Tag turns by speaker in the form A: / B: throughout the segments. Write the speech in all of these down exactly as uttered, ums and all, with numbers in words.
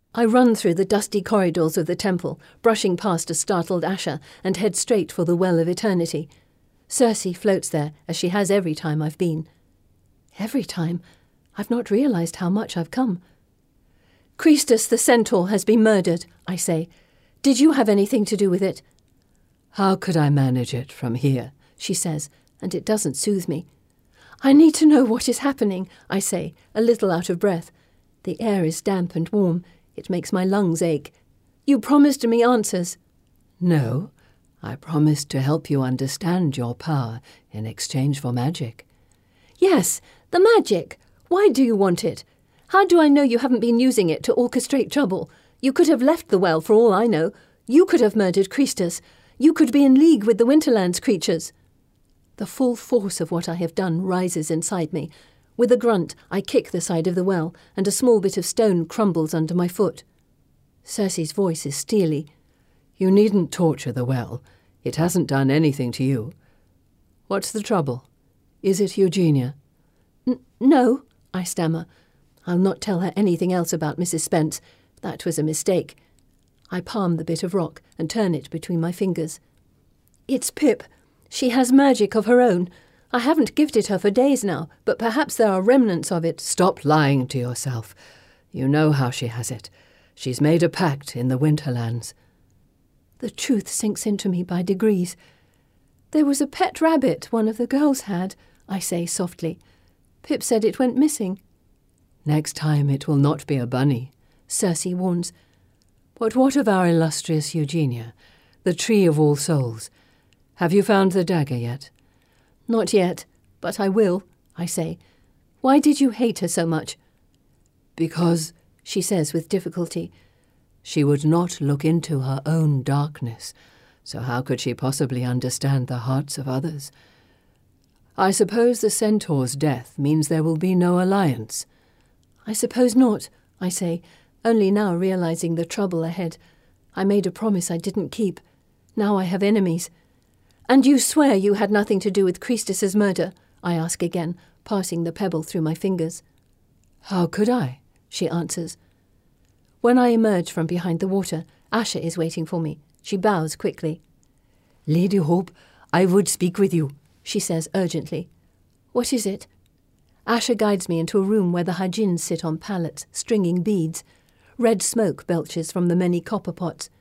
A: I run through the dusty corridors of the temple, brushing past a startled Asher, and head straight for the Well of Eternity. Circe floats there, as she has every time I've been. Every time? I've not realized how much I've come. Christus the centaur has been murdered, I say. Did you have anything to do with it?
B: How could I manage it from here?
A: She says, and it doesn't soothe me. I need to know what is happening, I say, a little out of breath. The air is damp and warm. It makes my lungs ache. You promised me answers.
B: No, I promised to help you understand your power in exchange for magic.
A: Yes, the magic. Why do you want it? How do I know you haven't been using it to orchestrate trouble? You could have left the well for all I know. You could have murdered Christus. You could be in league with the Winterlands creatures. The full force of what I have done rises inside me. With a grunt, I kick the side of the well, and a small bit of stone crumbles under my foot. Circe's voice is steely.
B: You needn't torture the well. It hasn't done anything to you. What's the trouble? Is it Eugenia?
A: N- no, I stammer. I'll not tell her anything else about Missus Spence. That was a mistake. I palm the bit of rock and turn it between my fingers. It's Pip. She has magic of her own. I haven't gifted her for days now, but perhaps there are remnants of it.
B: Stop lying to yourself. You know how she has it. She's made a pact in the Winterlands.
A: The truth sinks into me by degrees. There was a pet rabbit one of the girls had, I say softly. Pip said it went missing.
B: Next time it will not be a bunny,
A: Circe warns.
B: But what of our illustrious Eugenia, the Tree of All Souls? Have you found the dagger yet?
A: Not yet, but I will, I say. Why did you hate her so much?
B: Because,
A: she says with difficulty,
B: she would not look into her own darkness, so how could she possibly understand the hearts of others? I suppose the centaur's death means there will be no alliance.
A: I suppose not, I say, only now realizing the trouble ahead. I made a promise I didn't keep. Now I have enemies. And you swear you had nothing to do with Christus's murder? I ask again, passing the pebble through my fingers.
B: How could I?
A: She answers. When I emerge from behind the water, Asher is waiting for me. She bows quickly.
B: Lady Hope, I would speak with you,
A: she says urgently. What is it? Asher guides me into a room where the Hajins sit on pallets, stringing beads. Red smoke belches from the many copper pots.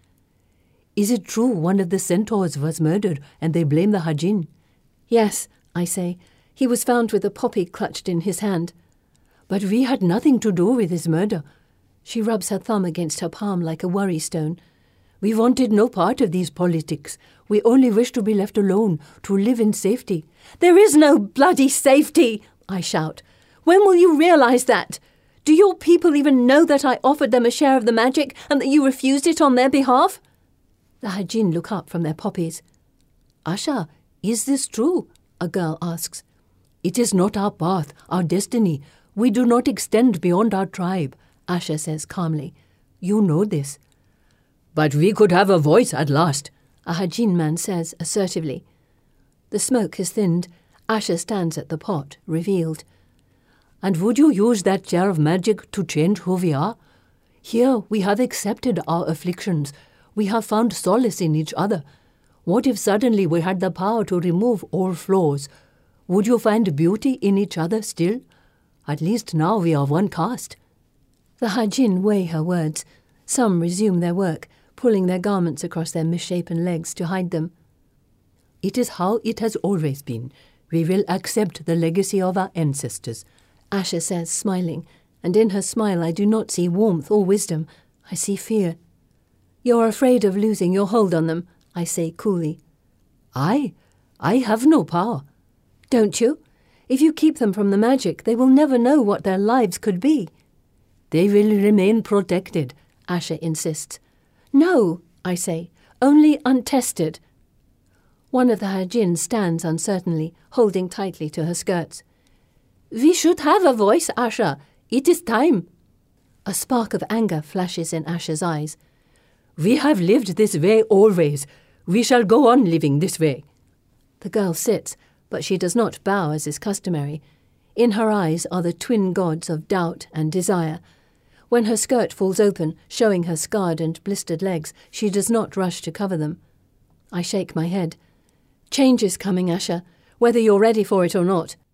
B: Is it true one of the centaurs was murdered and they blame the Hajin?
A: Yes, I say. He was found with a poppy clutched in his hand.
B: But we had nothing to do with his murder.
A: She rubs her thumb against her palm like a worry stone.
B: We wanted no part of these politics. We only wished to be left alone, to live in safety.
A: There is no bloody safety, I shout. When will you realize that? Do your people even know that I offered them a share of the magic and that you refused it on their behalf? The Hajin look up from their poppies.
B: Asha, is this true? A girl asks. It is not our path, our destiny. We do not extend beyond our tribe, Asha says calmly. You know this. But we could have a voice at last,
A: a Hajin man says assertively. The smoke has thinned. Asha stands at the pot, revealed.
B: And would you use that jar of magic to change who we are? Here we have accepted our afflictions. We have found solace in each other. What if suddenly we had the power to remove all flaws? Would you find beauty in each other still? At least now we are one caste.
A: The Hajin weigh her words. Some resume their work, pulling their garments across their misshapen legs to hide them.
B: It is how it has always been. We will accept the legacy of our ancestors,
A: Asha says, smiling, and in her smile I do not see warmth or wisdom. I see fear. You're afraid of losing your hold on them, I say coolly.
B: I? I have no power.
A: Don't you? If you keep them from the magic, they will never know what their lives could be.
B: They will remain protected, Asha insists.
A: No, I say, only untested. One of the Hajin stands uncertainly, holding tightly to her skirts. We should have a voice, Asha. It is time. A spark of anger flashes in Asha's eyes.
B: We have lived this way always. We shall go on living this way.
A: The girl sits, but she does not bow as is customary. In her eyes are the twin gods of doubt and desire. When her skirt falls open, showing her scarred and blistered legs, she does not rush to cover them. I shake my head. Change is coming, Asher, whether you're ready for it or not.